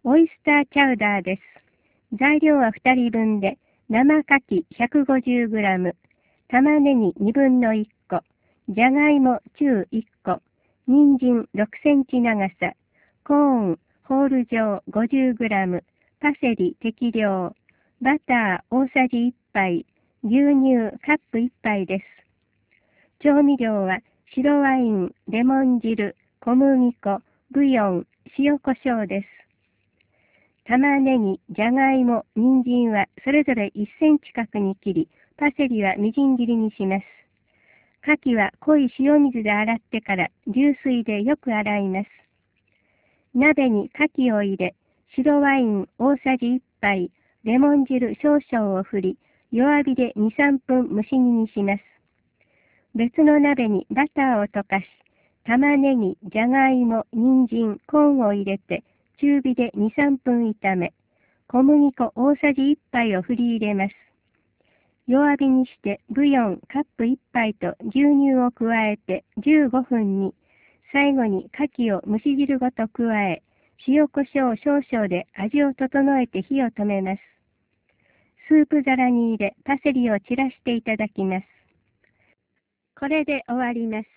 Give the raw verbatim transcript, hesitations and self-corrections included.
オイスターチャウダーです。材料はふたりぶんで、生牡蠣 ひゃくごじゅうグラム、玉ねぎにぶんのいっこ、じゃがいも中いっこ、人参ろくセンチ長さ、コーンホール状 ごじゅうグラム、パセリ適量、バター大さじいっぱい、牛乳カップいっぱいです。調味料は白ワイン、レモン汁、小麦粉、ブイヨン、塩コショウです。玉ねぎ、じゃがいも、人参はそれぞれいっセンチ角に切り、パセリはみじん切りにします。牡蠣は濃い塩水で洗ってから流水でよく洗います。鍋に牡蠣を入れ、白ワイン大さじいっぱい、レモン汁少々を振り、弱火でに、さんぷん蒸し煮にします。別の鍋にバターを溶かし、玉ねぎ、じゃがいも、人参、コーンを入れて、中火でに、さんぷん炒め、小麦粉大さじいっぱいを振り入れます。弱火にしてブイヨンカップいっぱいと牛乳を加えてじゅうごふんに、最後に牡蠣を蒸し汁ごと加え、塩コショウ少々で味を整えて火を止めます。スープ皿に入れパセリを散らしていただきます。これで終わります。